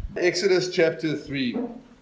Exodus chapter 3.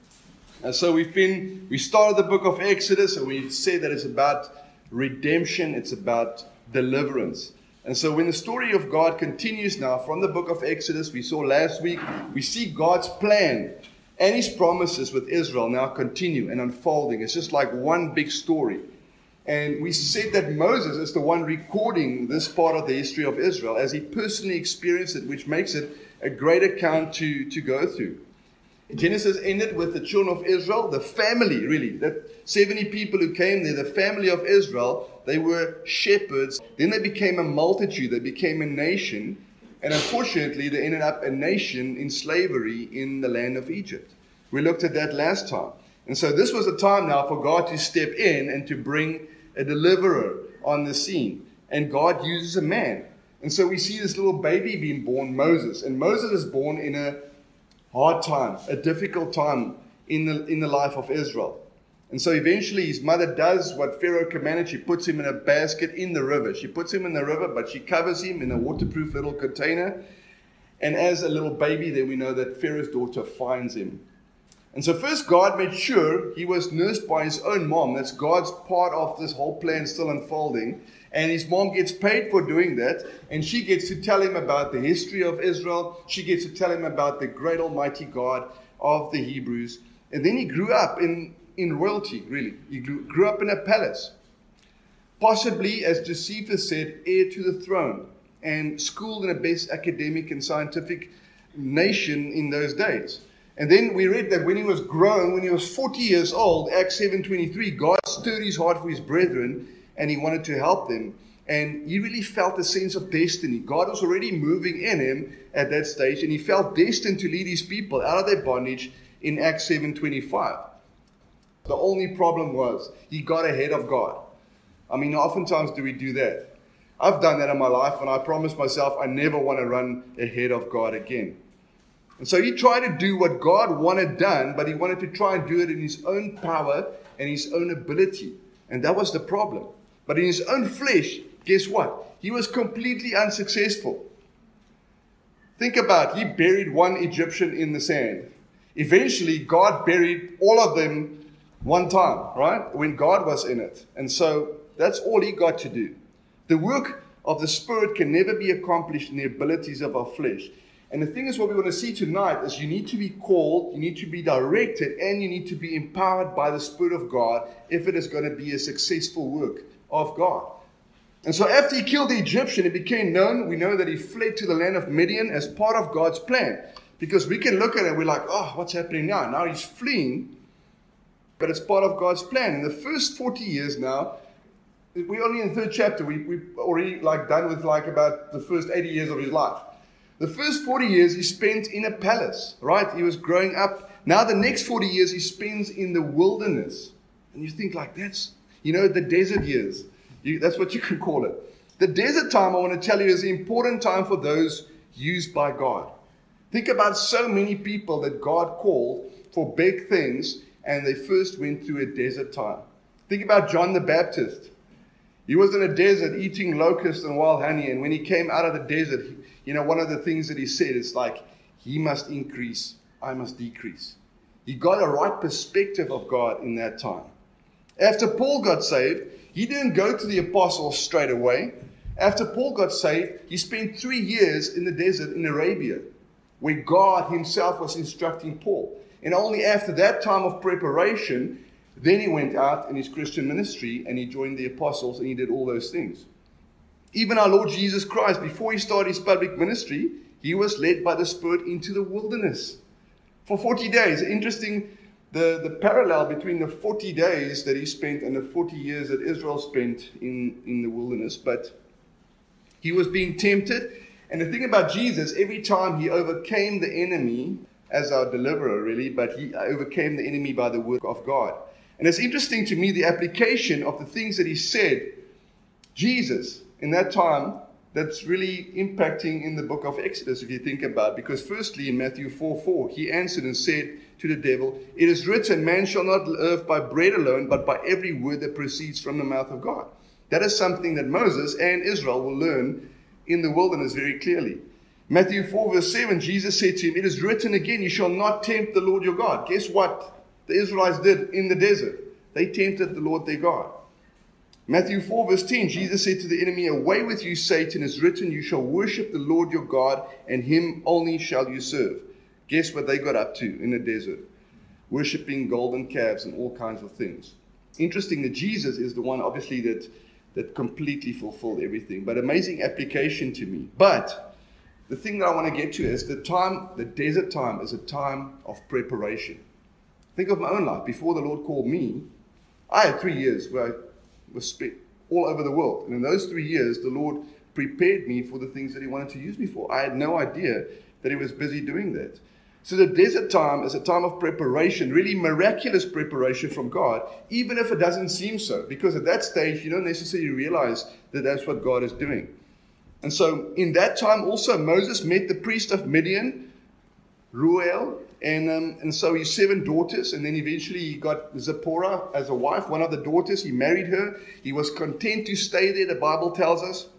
And so we started the book of Exodus, and we said that it's about redemption, it's about deliverance. And so when the story of God continues now from the book of Exodus, we saw last week, we see God's plan and His promises with Israel now continue and unfolding. It's just like one big story. And we said that Moses is the one recording this part of the history of Israel as he personally experienced it, which makes it a great account to go through. Genesis ended with the children of Israel, the family really, that 70 people who came there, the family of Israel, they were shepherds. Then they became a multitude, they became a nation, and unfortunately they ended up a nation in slavery in the land of Egypt. We looked at that last time. And so this was a time now for God to step in and to bring a deliverer on the scene. And God uses a man. And so we see this little baby being born, Moses. And Moses is born in a hard time, a difficult time in the life of Israel. And so eventually his mother does what Pharaoh commanded. She puts him in a basket in the river. She puts him in the river, but she covers him in a waterproof little container. And as a little baby, then we know that Pharaoh's daughter finds him. And so first God made sure he was nursed by his own mom. That's God's part of this whole plan still unfolding. And his mom gets paid for doing that. And she gets to tell him about the history of Israel. She gets to tell him about the great almighty God of the Hebrews. And then he grew up in royalty, really. He grew up in a palace. Possibly, as Josephus said, heir to the throne. And schooled in the best academic and scientific nation in those days. And then we read that when he was grown, when he was 40 years old, Acts 7:23, God stirred his heart for his brethren, and he wanted to help them. And he really felt a sense of destiny. God was already moving in him at that stage, and he felt destined to lead his people out of their bondage in Acts 7:25. The only problem was he got ahead of God. I mean, oftentimes do we do that? I've done that in my life, and I promised myself I never want to run ahead of God again. And so he tried to do what God wanted done, but he wanted to try and do it in his own power and his own ability. And that was the problem. But in his own flesh, guess what? He was completely unsuccessful. Think about it. He buried one Egyptian in the sand. Eventually, God buried all of them one time, right? When God was in it. And so that's all he got to do. The work of the Spirit can never be accomplished in the abilities of our flesh. And the thing is, what we want to see tonight is you need to be called, you need to be directed, and you need to be empowered by the Spirit of God if it is going to be a successful work of God. And so after he killed the Egyptian, it became known, we know that he fled to the land of Midian as part of God's plan. Because we can look at it and we're like, oh, what's happening now? Now he's fleeing, but it's part of God's plan. In the first 40 years now, we're only in the third chapter, we've already done with about the first 80 years of his life. The first 40 years he spent in a palace, right? He was growing up. Now the next 40 years he spends in the wilderness. And you think that's, the desert years. That's what you can call it. The desert time, I want to tell you, is an important time for those used by God. Think about so many people that God called for big things, and they first went through a desert time. Think about John the Baptist. He was in a desert eating locusts and wild honey, and when he came out of the desert, one of the things that he said is he must increase, I must decrease. He got a right perspective of God in that time. After Paul got saved, he didn't go to the apostles straight away. After Paul got saved, he spent 3 years in the desert in Arabia, where God himself was instructing Paul. And only after that time of preparation, then he went out in his Christian ministry and he joined the apostles and he did all those things. Even our Lord Jesus Christ, before he started his public ministry, he was led by the Spirit into the wilderness for 40 days. Interesting, the parallel between the 40 days that he spent and the 40 years that Israel spent in the wilderness. But he was being tempted. And the thing about Jesus, every time he overcame the enemy as our deliverer, really, but he overcame the enemy by the word of God. And it's interesting to me, the application of the things that he said, Jesus, in that time, that's really impacting in the book of Exodus, if you think about it. Because firstly, in Matthew 4:4, he answered and said to the devil, "It is written, man shall not live by bread alone, but by every word that proceeds from the mouth of God." That is something that Moses and Israel will learn in the wilderness very clearly. Matthew 4 verse 7, Jesus said to him, "It is written again, you shall not tempt the Lord your God." Guess what the Israelites did in the desert? They tempted the Lord their God. Matthew 4 verse 10, Jesus said to the enemy, "Away with you, Satan, it is written, you shall worship the Lord your God, and him only shall you serve." Guess what they got up to in the desert? Worshipping golden calves and all kinds of things. Interesting that Jesus is the one, obviously, that completely fulfilled everything. But amazing application to me. But the thing that I want to get to is the desert time is a time of preparation. Think of my own life. Before the Lord called me, I had 3 years where I was spent all over the world. And in those 3 years, the Lord prepared me for the things that he wanted to use me for. I had no idea that he was busy doing that. So the desert time is a time of preparation, really miraculous preparation from God, even if it doesn't seem so. Because at that stage, you don't necessarily realize that that's what God is doing. And so in that time also, Moses met the priest of Midian, Reuel, and so his 7 daughters, and then eventually he got Zipporah as a wife, one of the daughters. He married her. He was content to stay there, the Bible tells us.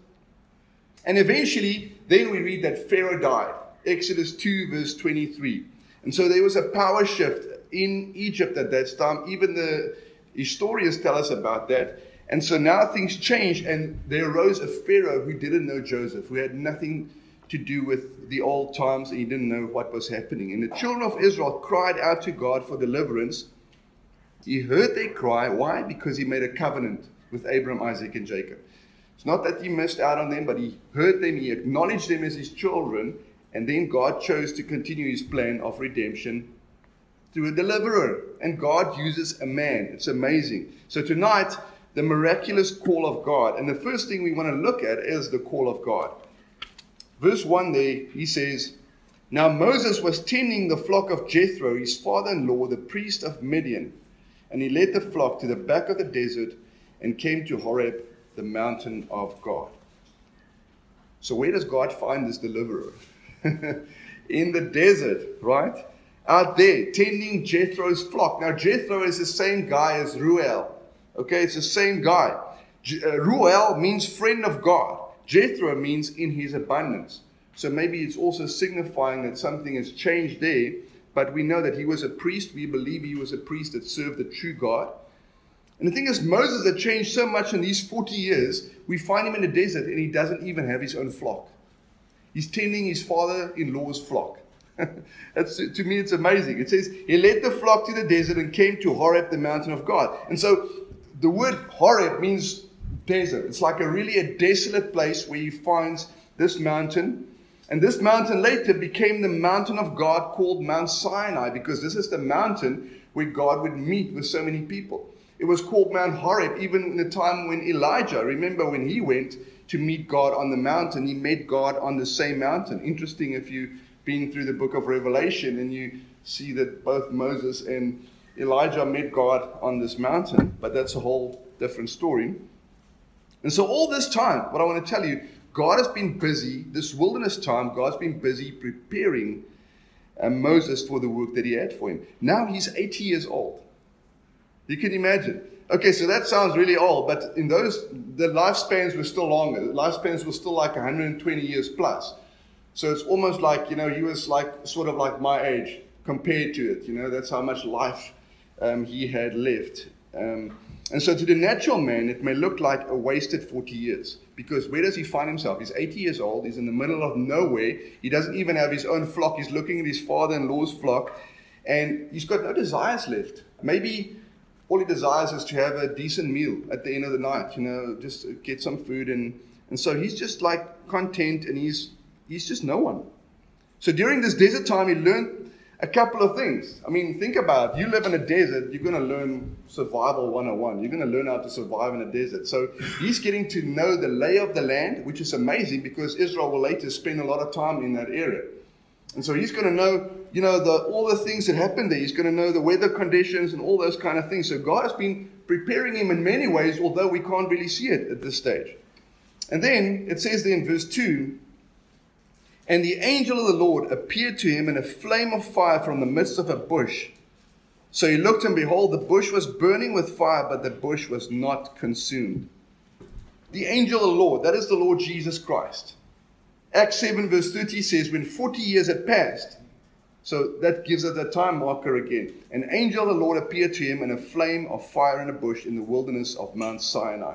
And eventually, then we read that Pharaoh died. Exodus 2 verse 23. And so there was a power shift in Egypt at that time. Even the historians tell us about that. And so now things changed, and there arose a Pharaoh who didn't know Joseph, who had nothing to do with the old times, and he didn't know what was happening. And the children of Israel cried out to God for deliverance. He heard their cry. Why? Because he made a covenant with Abraham, Isaac, and Jacob. It's not that he missed out on them, but he heard them, he acknowledged them as his children, and then God chose to continue his plan of redemption through a deliverer. And God uses a man. It's amazing. So tonight, the miraculous call of God. And the first thing we want to look at is the call of God. Verse 1 there, he says, "Now Moses was tending the flock of Jethro, his father-in-law, the priest of Midian. And he led the flock to the back of the desert and came to Horeb, the mountain of God." So where does God find this deliverer? In the desert, right? Out there, tending Jethro's flock. Now, Jethro is the same guy as Reuel. Okay, it's the same guy. Reuel means friend of God. Jethro means in his abundance. So maybe it's also signifying that something has changed there. But we know that he was a priest. We believe he was a priest that served the true God. And the thing is, Moses had changed so much in these 40 years. We find him in the desert and he doesn't even have his own flock. He's tending his father-in-law's flock. To me, it's amazing. It says, he led the flock to the desert and came to Horeb, the mountain of God. And so the word Horeb means desert. It's like a desolate place where he finds this mountain. And this mountain later became the mountain of God called Mount Sinai, because this is the mountain where God would meet with so many people. It was called Mount Horeb even in the time when Elijah, remember when he went to meet God on the mountain, he met God on the same mountain. Interesting if you've been through the book of Revelation and you see that both Moses and Elijah met God on this mountain, but that's a whole different story. And so all this time, what I want to tell you, God has been busy, this wilderness time, God's been busy preparing Moses for the work that he had for him. Now he's 80 years old. You can imagine. Okay, so that sounds really old, but in those, the lifespans were still longer. The lifespans were still like 120 years plus. So it's almost like, he was like, sort of like my age compared to it. That's how much life he had left. And so to the natural man, it may look like a wasted 40 years. Because where does he find himself? He's 80 years old. He's in the middle of nowhere. He doesn't even have his own flock. He's looking at his father-in-law's flock. And he's got no desires left. Maybe all he desires is to have a decent meal at the end of the night. Just get some food. And so he's just like content, and he's just no one. So during this desert time, he learned a couple of things. I mean, think about it. You live in a desert, you're going to learn survival 101. You're going to learn how to survive in a desert. So he's getting to know the lay of the land, which is amazing because Israel will later spend a lot of time in that area. And so he's going to know, all the things that happen there. He's going to know the weather conditions and all those kind of things. So God has been preparing him in many ways, although we can't really see it at this stage. And then it says there in verse 2, "And the angel of the Lord appeared to him in a flame of fire from the midst of a bush. So he looked, and behold, the bush was burning with fire, but the bush was not consumed." The angel of the Lord, that is the Lord Jesus Christ. Acts 7 verse 30 says, when 40 years had passed, so that gives us a time marker again, an angel of the Lord appeared to him in a flame of fire in a bush in the wilderness of Mount Sinai.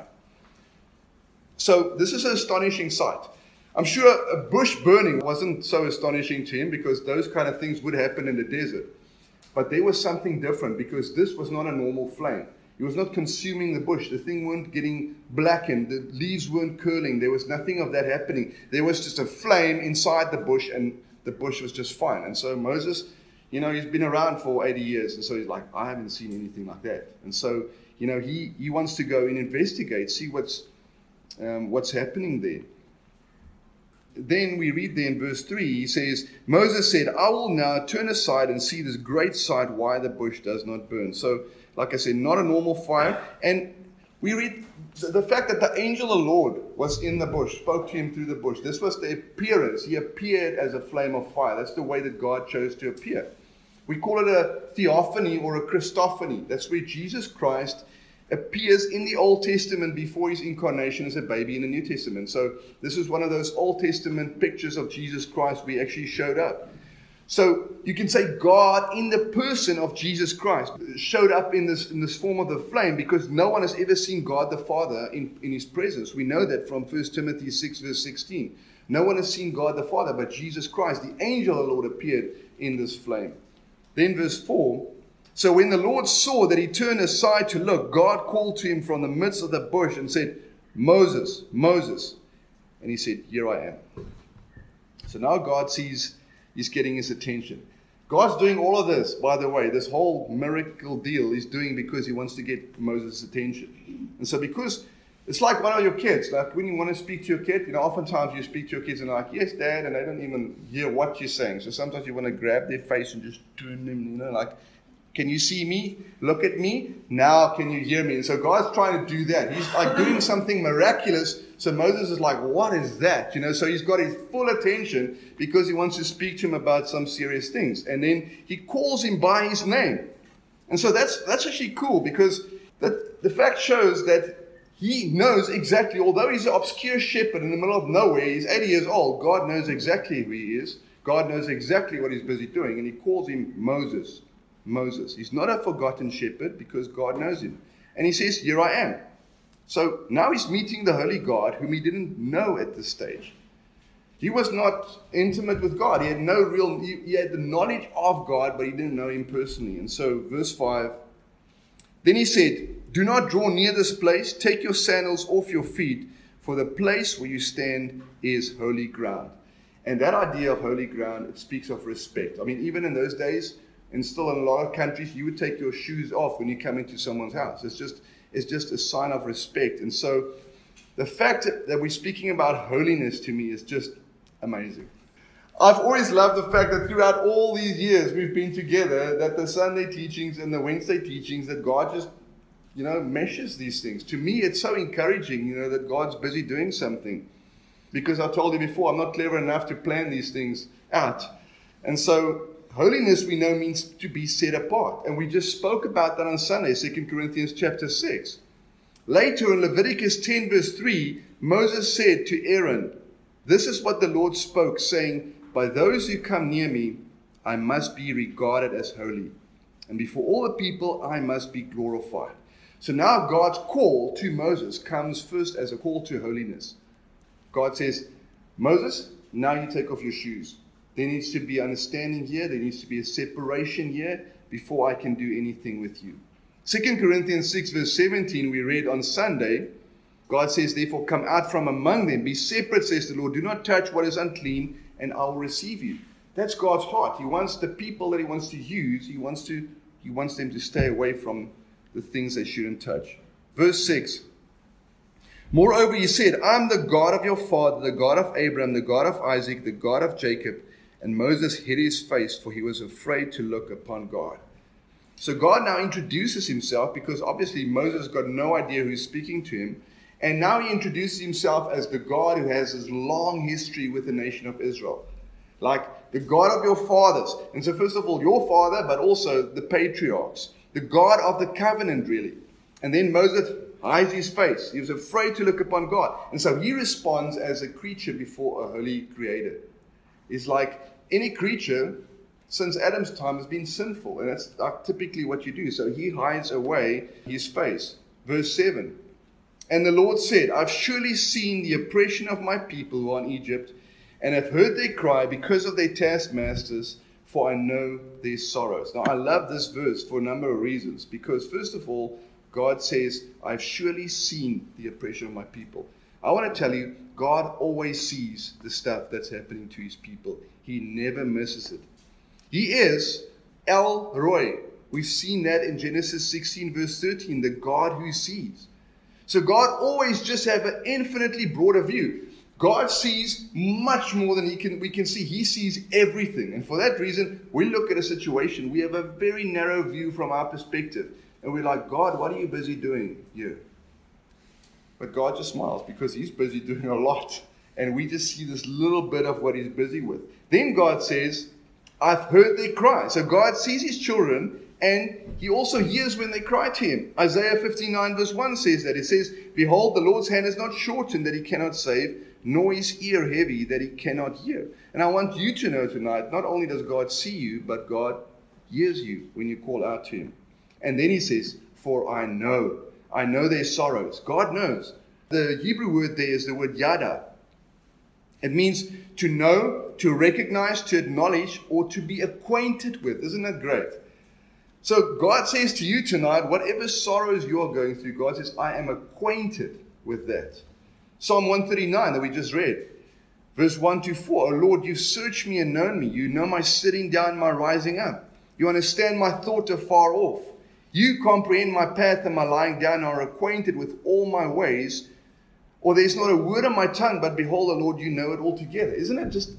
So this is an astonishing sight. I'm sure a bush burning wasn't so astonishing to him because those kind of things would happen in the desert. But there was something different because this was not a normal flame. He was not consuming the bush. The thing weren't getting blackened. The leaves weren't curling. There was nothing of that happening. There was just a flame inside the bush, and the bush was just fine. And so Moses, he's been around for 80 years. And so he's like, I haven't seen anything like that. And so, he wants to go and investigate, see what's happening there. Then we read there in verse 3, he says, Moses said, I will now turn aside and see this great sight, why the bush does not burn. So, like I said, not a normal fire. And we read the fact that the angel of the Lord was in the bush, spoke to him through the bush. This was the appearance. He appeared as a flame of fire. That's the way that God chose to appear. We call it a theophany or a Christophany. That's where Jesus Christ appears in the Old Testament before his incarnation as a baby in the New Testament. So this is one of those Old Testament pictures of Jesus Christ where he actually showed up. So you can say God in the person of Jesus Christ showed up in this form of the flame because no one has ever seen God the Father in his presence. We know that from 1 Timothy 6 verse 16. No one has seen God the Father, but Jesus Christ, the angel of the Lord, appeared in this flame. Then verse 4, so when the Lord saw that he turned aside to look, God called to him from the midst of the bush and said, Moses, Moses. And he said, here I am. So now God sees he's getting his attention. God's doing all of this, by the way, this whole miracle deal he's doing because he wants to get Moses' attention. And so because it's like one of your kids, like when you want to speak to your kid, oftentimes you speak to your kids and they're like, yes, Dad, and they don't even hear what you're saying. So sometimes you want to grab their face and just turn them, like, can you see me? Look at me. Now can you hear me? And so God's trying to do that. He's like doing something miraculous. So Moses is like, what is that? So he's got his full attention because he wants to speak to him about some serious things. And then he calls him by his name. And so that's actually cool because the fact shows that he knows exactly, although he's an obscure shepherd in the middle of nowhere, he's 80 years old, God knows exactly who he is. God knows exactly what he's busy doing. And he calls him Moses. Moses. He's not a forgotten shepherd because God knows him. And he says, here I am. So now he's meeting the Holy God whom he didn't know at this stage. He was not intimate with God. He had he had the knowledge of God, but he didn't know him personally. And so verse 5, then he said, do not draw near this place. Take your sandals off your feet, for the place where you stand is holy ground. And that idea of holy ground, it speaks of respect. I mean, even in those days, and still in a lot of countries, you would take your shoes off when you come into someone's house. It's just a sign of respect. And so the fact that we're speaking about holiness to me is just amazing. I've always loved the fact that throughout all these years we've been together, that the Sunday teachings and the Wednesday teachings, that God just, meshes these things. To me, it's so encouraging, that God's busy doing something. Because I told you before, I'm not clever enough to plan these things out. And so holiness, we know, means to be set apart. And we just spoke about that on Sunday, 2 Corinthians chapter 6. Later in Leviticus 10 verse 3, Moses said to Aaron, this is what the Lord spoke, saying, by those who come near me, I must be regarded as holy. And before all the people, I must be glorified. So now God's call to Moses comes first as a call to holiness. God says, Moses, now you take off your shoes. There needs to be understanding here. There needs to be a separation here before I can do anything with you. 2 Corinthians 6 verse 17 we read on Sunday. God says, therefore come out from among them. Be separate, says the Lord. Do not touch what is unclean, and I will receive you. That's God's heart. He wants the people that he wants to use. He wants them to stay away from the things they shouldn't touch. Verse 6. Moreover, he said, I am the God of your father, the God of Abraham, the God of Isaac, the God of Jacob. And Moses hid his face, for he was afraid to look upon God. So God now introduces himself, because obviously Moses got no idea who's speaking to him. And now he introduces himself as the God who has this long history with the nation of Israel. Like the God of your fathers. And so first of all, your father, but also the patriarchs. The God of the covenant, really. And then Moses hides his face. He was afraid to look upon God. And so he responds as a creature before a holy creator. It's like any creature since Adam's time has been sinful. And that's typically what you do. So he hides away his face. Verse 7. And the Lord said, I've surely seen the oppression of my people who are in Egypt, and have heard their cry because of their taskmasters, for I know their sorrows. Now, I love this verse for a number of reasons. Because, first of all, God says, I've surely seen the oppression of my people. I want to tell you, God always sees the stuff that's happening to his people. He never misses it. He is El Roi. We've seen that in Genesis 16, verse 13, the God who sees. So God always just have an infinitely broader view. God sees much more than we can see. He sees everything. And for that reason, we look at a situation, we have a very narrow view from our perspective. And we're like, God, what are you busy doing here? But God just smiles because he's busy doing a lot. And we just see this little bit of what he's busy with. Then God says, I've heard their cry. So God sees his children, and he also hears when they cry to him. Isaiah 59 verse 1 says that. It says, behold, the Lord's hand is not shortened that he cannot save, nor his ear heavy that he cannot hear. And I want you to know tonight, not only does God see you, but God hears you when you call out to him. And then he says, for I know their sorrows. God knows. The Hebrew word there is the word yada. It means to know, to recognize, to acknowledge, or to be acquainted with. Isn't that great? So God says to you tonight, whatever sorrows you're going through, God says, I am acquainted with that. Psalm 139 that we just read, verse 1 to 4. O Lord, you've searched me and known me. You know my sitting down, my rising up. You understand my thought afar off. You comprehend my path and my lying down, are acquainted with all my ways. Or there's not a word on my tongue, but behold, O Lord, you know it altogether. Isn't it just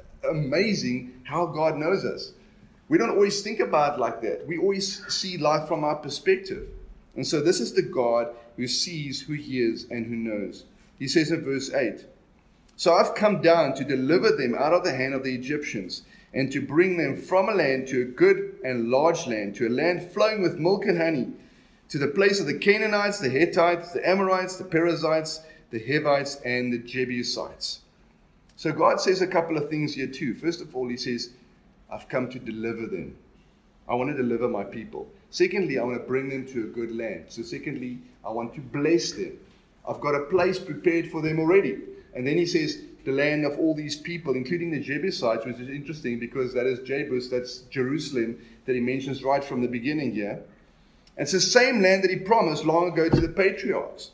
amazing how God knows us? We don't always think about it like that. We always see life from our perspective. And so this is the God who sees, who hears, and who knows. He says in verse 8, so I've come down to deliver them out of the hand of the Egyptians, and to bring them from a land to a good and large land, to a land flowing with milk and honey, to the place of the Canaanites, the Hittites, the Amorites, the Perizzites, the Hivites, and the Jebusites. So God says a couple of things here too. First of all, he says, I've come to deliver them. I want to deliver my people. Secondly, I want to bring them to a good land. So secondly, I want to bless them. I've got a place prepared for them already. And then he says, the land of all these people, including the Jebusites, which is interesting because that is Jebus, that's Jerusalem, that he mentions right from the beginning here. And it's the same land that he promised long ago to the patriarchs.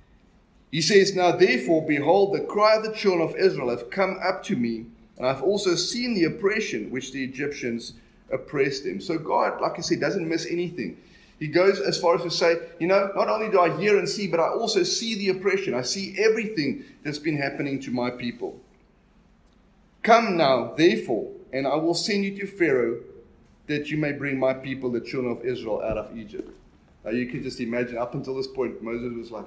He says, now therefore, behold, the cry of the children of Israel have come up to me, and I've also seen the oppression which the Egyptians oppressed them. So God, like I said, doesn't miss anything. He goes as far as to say, not only do I hear and see, but I also see the oppression. I see everything that's been happening to my people. Come now, therefore, and I will send you to Pharaoh, that you may bring my people, the children of Israel, out of Egypt. Now you can just imagine, up until this point, Moses was like,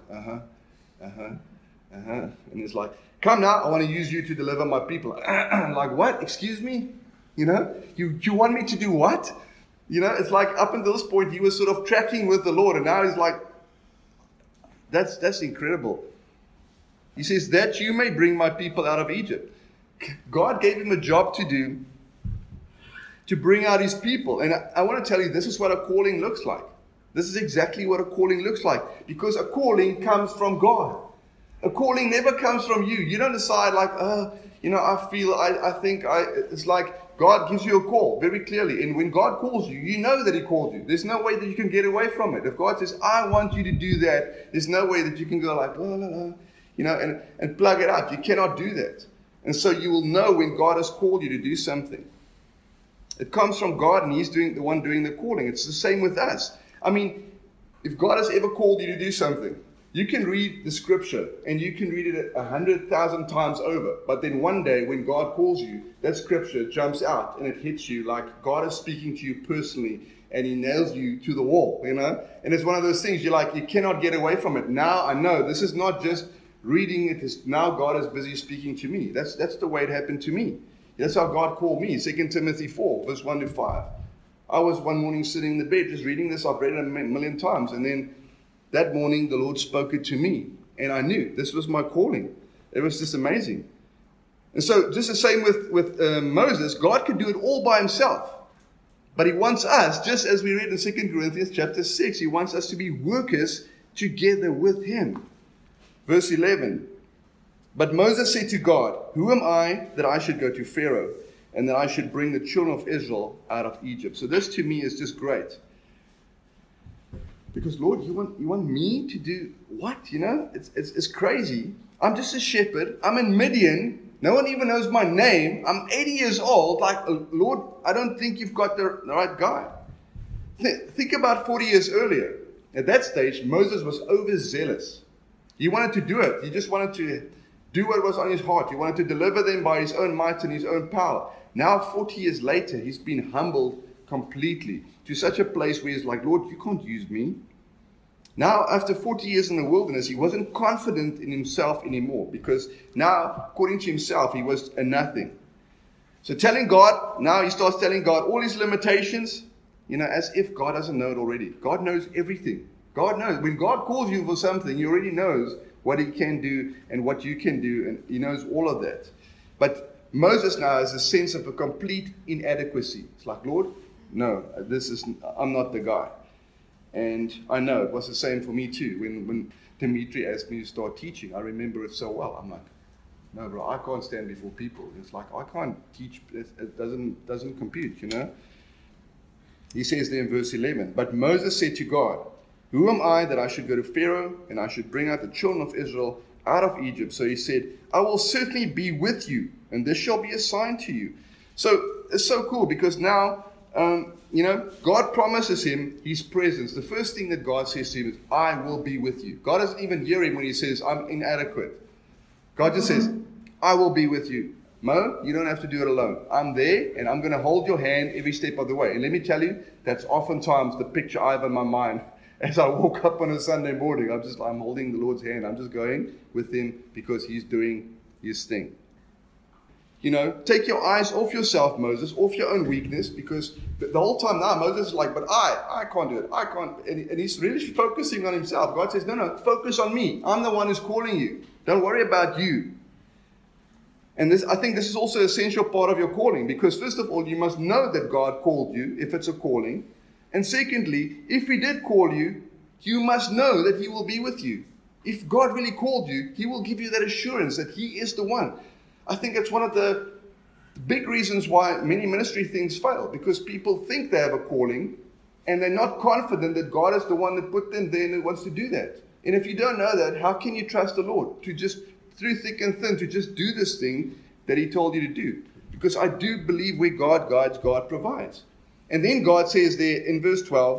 and he's like, come now, I want to use you to deliver my people. Like, what? Excuse me? You want me to do what? It's like up until this point, he was sort of tracking with the Lord. And now he's like, that's incredible. He says, that you may bring my people out of Egypt. God gave him a job to do, to bring out his people. And I want to tell you, this is what a calling looks like. This is exactly what a calling looks like. Because a calling comes from God. A calling never comes from you. You don't decide like, I think. It's like God gives you a call very clearly. And when God calls you, you know that he called you. There's no way that you can get away from it. If God says, I want you to do that, there's no way that you can go like, la, la, la, and plug it out. You cannot do that. And so you will know when God has called you to do something. It comes from God, and he's the one doing the calling. It's the same with us. I mean, if God has ever called you to do something, you can read the scripture and you can read it 100,000 times over. But then one day when God calls you, that scripture jumps out and it hits you like God is speaking to you personally, and he nails you to the wall, And it's one of those things you cannot get away from it. Now I know this is not just reading it. Now God is busy speaking to me. That's the way it happened to me. That's how God called me. 2 Timothy 4, verse 1 to 5. I was one morning sitting in the bed just reading this. I've read it a million times. And then that morning the Lord spoke it to me, and I knew this was my calling. It was just amazing. And so just the same with Moses, God could do it all by himself. But he wants us, just as we read in 2 Corinthians chapter 6, he wants us to be workers together with him. Verse 11, but Moses said to God, who am I that I should go to Pharaoh and that I should bring the children of Israel out of Egypt? So this to me is just great. Because Lord, you want me to do what? It's crazy. I'm just a shepherd. I'm in Midian. No one even knows my name. I'm 80 years old. Like, Lord, I don't think you've got the right guy. Think about 40 years earlier. At that stage, Moses was overzealous. He wanted to do it. He just wanted to do what was on his heart. He wanted to deliver them by his own might and his own power. Now, 40 years later, he's been humbled completely to such a place where he's like, Lord, you can't use me. Now, after 40 years in the wilderness, he wasn't confident in himself anymore because now, according to himself, he was a nothing. So telling God, now he starts telling God all his limitations, as if God doesn't know it already. God knows everything. God knows. When God calls you for something, he already knows what he can do and what you can do, and he knows all of that. But Moses now has a sense of a complete inadequacy. It's like, Lord, no, I'm not the guy. And I know it was the same for me too. When Dimitri asked me to start teaching, I remember it so well. I'm like, no, bro, I can't stand before people. It's like, I can't teach. It doesn't compute, He says there in verse 11, but Moses said to God, who am I that I should go to Pharaoh and I should bring out the children of Israel out of Egypt? So he said, I will certainly be with you, and this shall be a sign to you. So it's so cool because now, God promises him his presence. The first thing that God says to him is, I will be with you. God doesn't even hear him when he says, I'm inadequate. God just says, I will be with you. Mo, you don't have to do it alone. I'm there, and I'm going to hold your hand every step of the way. And let me tell you, that's oftentimes the picture I have in my mind as I walk up on a Sunday morning. I'm holding the Lord's hand. I'm just going with him because he's doing his thing. Take your eyes off yourself, Moses, off your own weakness, because the whole time now Moses is like, but I can't do it. I can't. And he's really focusing on himself. God says, no, focus on me. I'm the one who's calling you. Don't worry about you. And I think this is also an essential part of your calling, because first of all, you must know that God called you, if it's a calling. And secondly, if he did call you, you must know that he will be with you. If God really called you, he will give you that assurance that he is the one. I think it's one of the big reasons why many ministry things fail, because people think they have a calling and they're not confident that God is the one that put them there and wants to do that. And if you don't know that, how can you trust the Lord to just, through thick and thin, to just do this thing that he told you to do? Because I do believe where God guides, God provides. And then God says there in verse 12,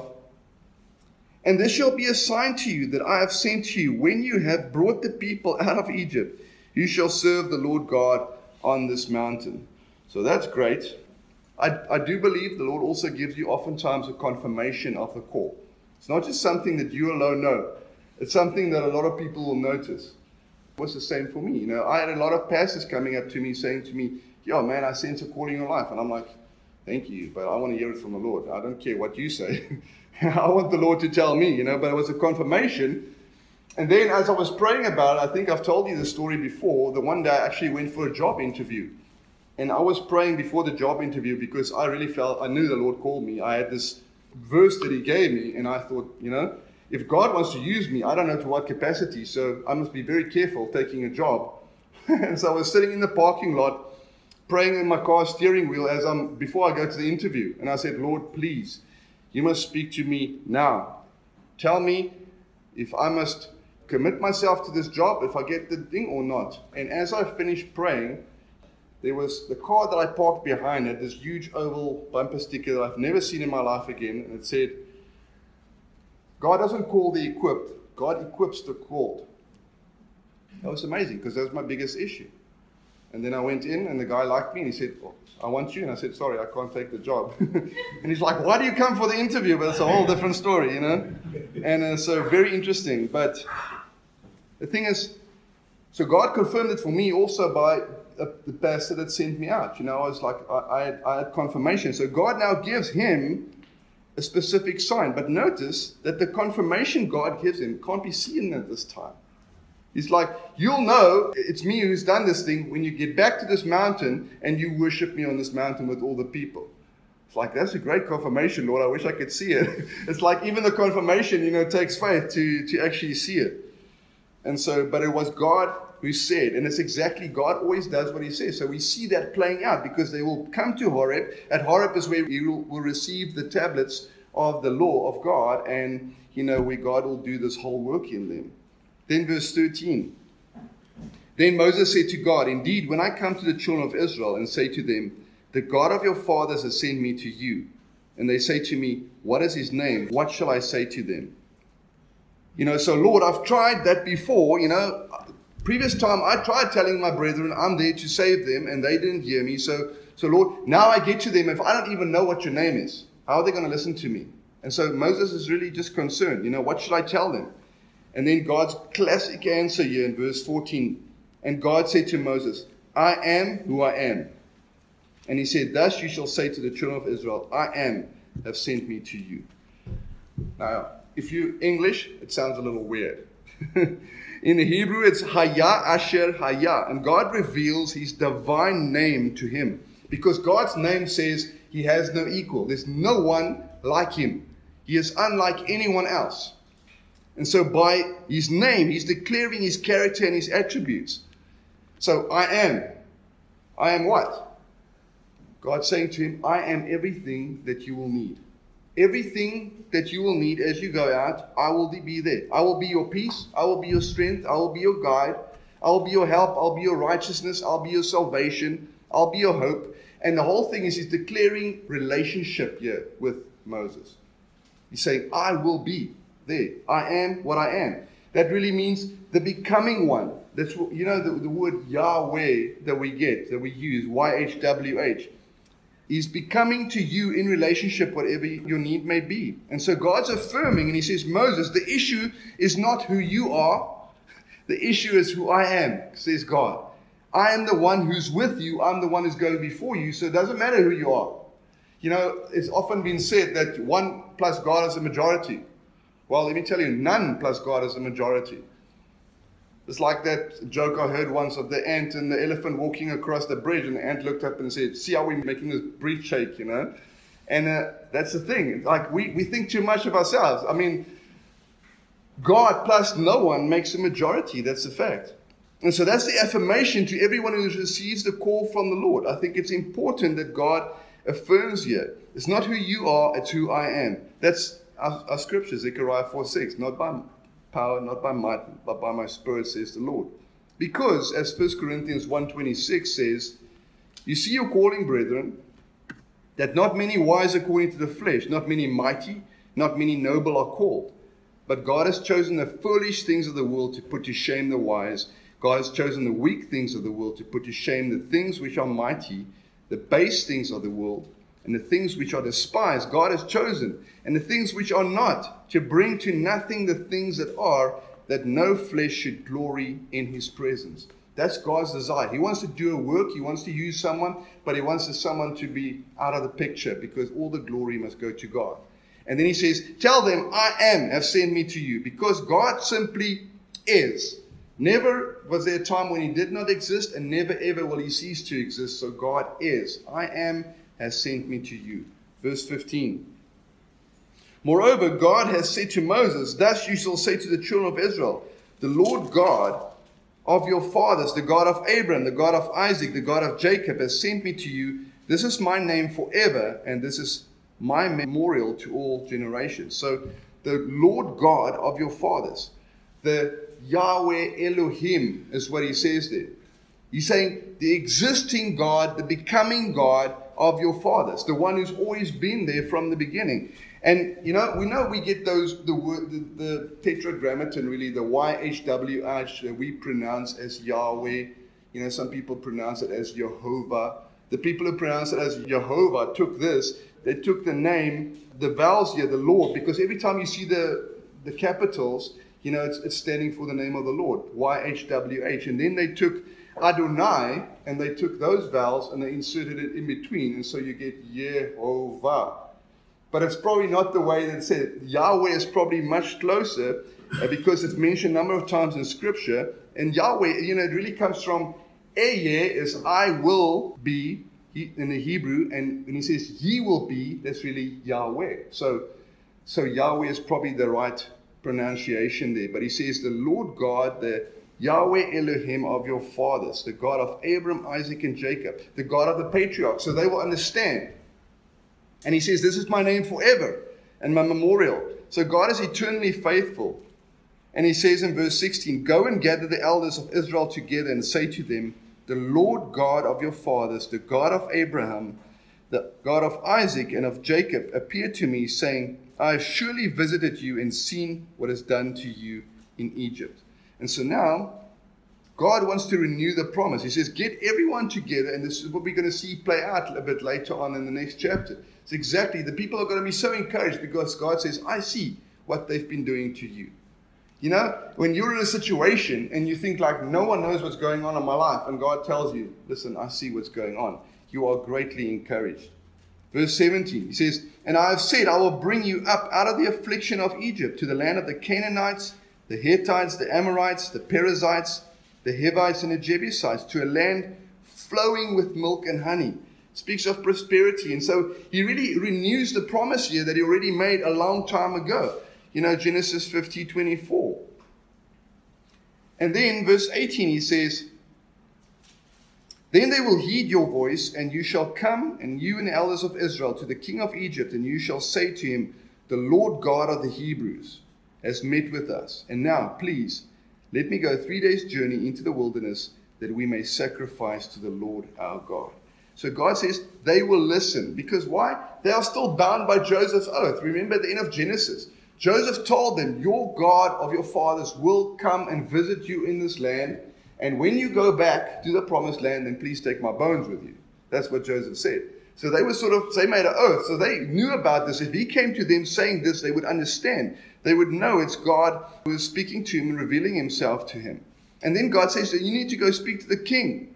and this shall be a sign to you that I have sent to you when you have brought the people out of Egypt. You shall serve the Lord God on this mountain. So that's great. I do believe the Lord also gives you oftentimes a confirmation of the call. It's not just something that you alone know. It's something that a lot of people will notice. It was the same for me. I had a lot of pastors coming up to me saying to me, yo, man, I sense a call in your life. And I'm like, thank you, but I want to hear it from the Lord. I don't care what you say. I want the Lord to tell me, but it was a confirmation. And then as I was praying about it, I think I've told you the story before, the one day I actually went for a job interview. And I was praying before the job interview because I really felt, I knew the Lord called me. I had this verse that he gave me, and I thought, if God wants to use me, I don't know to what capacity, so I must be very careful taking a job. And so I was sitting in the parking lot, praying in my car's steering wheel before I go to the interview. And I said, Lord, please, you must speak to me now. Tell me if I must commit myself to this job, if I get the thing or not. And as I finished praying, there was the car that I parked behind it, this huge oval bumper sticker that I've never seen in my life again. And it said, God doesn't call the equipped, God equips the called. That was amazing because that was my biggest issue. And then I went in and the guy liked me and he said, I want you. And I said, sorry, I can't take the job. And he's like, why do you come for the interview? But it's a whole different story, And so very interesting. But the thing is, so God confirmed it for me also by the pastor that sent me out. I was like, I had confirmation. So God now gives him a specific sign. But notice that the confirmation God gives him can't be seen at this time. He's like, you'll know it's me who's done this thing when you get back to this mountain and you worship me on this mountain with all the people. It's like, that's a great confirmation, Lord. I wish I could see it. It's like even the confirmation, takes faith to actually see it. And so, but it was God who said, and it's exactly, God always does what he says. So we see that playing out because they will come to Horeb. At Horeb is where you will receive the tablets of the law of God, and, where God will do this whole work in them. Then verse 13. Then Moses said to God, indeed, when I come to the children of Israel and say to them, the God of your fathers has sent me to you, and they say to me, what is his name? What shall I say to them? So Lord, I've tried that before, previous time I tried telling my brethren I'm there to save them, and they didn't hear me. So Lord, now I get to them. If I don't even know what your name is, how are they going to listen to me? And so Moses is really just concerned, what should I tell them? And then God's classic answer here in verse 14. And God said to Moses, I am who I am. And he said, thus you shall say to the children of Israel, I am, have sent me to you. Now, if you're English, it sounds a little weird. In the Hebrew, it's Haya Asher Haya. And God reveals his divine name to him. Because God's name says he has no equal. There's no one like him. He is unlike anyone else. And so by his name, he's declaring his character and his attributes. So I am. I am what? God's saying to him, I am everything that you will need. Everything that you will need as you go out, I will be there. I will be your peace. I will be your strength. I will be your guide. I will be your help. I'll be your righteousness. I'll be your salvation. I'll be your hope. And the whole thing is he's declaring relationship here with Moses. He's saying, I will be there. I am what I am. That really means the becoming one. That's what, the word Yahweh that we get, that we use, YHWH. He's becoming to you in relationship whatever your need may be. And so God's affirming, and he says, Moses, the issue is not who you are. The issue is who I am, says God. I am the one who's with you. I'm the one who's going before you. So it doesn't matter who you are. It's often been said that 1 plus God is a majority. Well, let me tell you, none plus God is a majority. It's like that joke I heard once of the ant and the elephant walking across the bridge, and the ant looked up and said, see how we're making this bridge shake, And that's the thing. Like we think too much of ourselves. I mean, God plus no one makes a majority. That's a fact. And so that's the affirmation to everyone who receives the call from the Lord. I think it's important that God affirms here. It's not who you are, it's who I am. That's our scripture, Zechariah 4:6. Not by power, not by might, but by my spirit, says the Lord. Because, as 1 Corinthians 1:26 says, you see your calling, brethren, that not many wise according to the flesh, not many mighty, not many noble are called. But God has chosen the foolish things of the world to put to shame the wise. God has chosen the weak things of the world to put to shame the things which are mighty, the base things of the world, and the things which are despised. God has chosen, and the things which are not, to bring to nothing the things that are, that no flesh should glory in his presence. That's God's desire. He wants to do a work. He wants to use someone, but he wants someone to be out of the picture because all the glory must go to God. And then he says, tell them, I am, have sent me to you, because God simply is. Never was there a time when he did not exist, and never ever will he cease to exist. So God is. I am has sent me to you. Verse 15. Moreover, God has said to Moses, thus you shall say to the children of Israel, the Lord God of your fathers, the God of Abraham, the God of Isaac, the God of Jacob, has sent me to you. This is my name forever, and this is my memorial to all generations. So the Lord God of your fathers, the Yahweh Elohim is what he says there. He's saying the existing God, the becoming God of your fathers, the one who's always been there from the beginning. And we know we get the tetragrammaton, really, the YHWH that we pronounce as Yahweh. Some people pronounce it as Jehovah. The people who pronounce it as Jehovah took this. They took the name, the vowels here, the Lord, because every time you see the capitals, it's standing for the name of the Lord, YHWH. And then they took Adonai, and they took those vowels and they inserted it in between, and so you get Yehovah. but it's probably not the way that it said. Yahweh is probably much closer because it's mentioned a number of times in Scripture. And Yahweh, it really comes from Ehyeh is I will be in the Hebrew, and when he says He will be, that's really Yahweh. So Yahweh is probably the right pronunciation there. But he says the Lord God, the Yahweh Elohim of your fathers, the God of Abraham, Isaac, and Jacob, the God of the patriarchs. So they will understand. And he says, this is my name forever and my memorial. So God is eternally faithful. And he says in verse 16, go and gather the elders of Israel together and say to them, the Lord God of your fathers, the God of Abraham, the God of Isaac and of Jacob, appeared to me, saying, I have surely visited you and seen what is done to you in Egypt. And so now, God wants to renew the promise. He says, get everyone together, and this is what we're going to see play out a bit later on in the next chapter. It's exactly, the people are going to be so encouraged because God says, I see what they've been doing to you. When you're in a situation and you think like no one knows what's going on in my life, and God tells you, listen, I see what's going on, you are greatly encouraged. Verse 17, he says, and I have said, I will bring you up out of the affliction of Egypt to the land of the Canaanites, the Hittites, the Amorites, the Perizzites, the Hivites, and the Jebusites, to a land flowing with milk and honey. Speaks of prosperity. And so he really renews the promise here that he already made a long time ago. Genesis 50:24. And then verse 18, he says, then they will heed your voice, and you shall come, and you and the elders of Israel, to the king of Egypt, and you shall say to him, the Lord God of the Hebrews has met with us. And now, please, let me go 3 days' journey into the wilderness, that we may sacrifice to the Lord our God. So God says they will listen. Because why? They are still bound by Joseph's oath. Remember at the end of Genesis, Joseph told them, your God of your fathers will come and visit you in this land. And when you go back to the promised land, then please take my bones with you. That's what Joseph said. So they made an oath. So they knew about this. If he came to them saying this, they would understand. They would know it's God who is speaking to him and revealing himself to him. And then God says that you need to go speak to the king.